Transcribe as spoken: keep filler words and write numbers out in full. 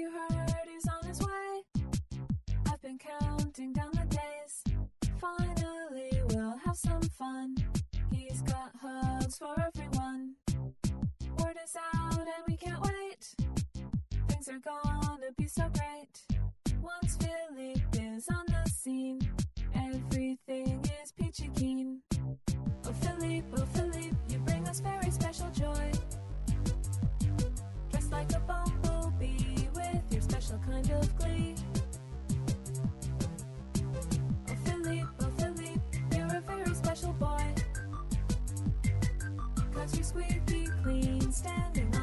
you heard he's on his way? I've been counting down the days. Finally, we'll have some fun. He's got hugs for everyone. Word is out and we can't wait. Things are gonna be so great. Once Philippe is on the scene, everything is peachy keen. Oh Philippe, oh Philippe, you bring us very special joy. Dressed like a bumblebee with your special kind of glee. Oh Philippe, oh Philippe, you're a very special boy. 'Cause you're squeaky clean, standing on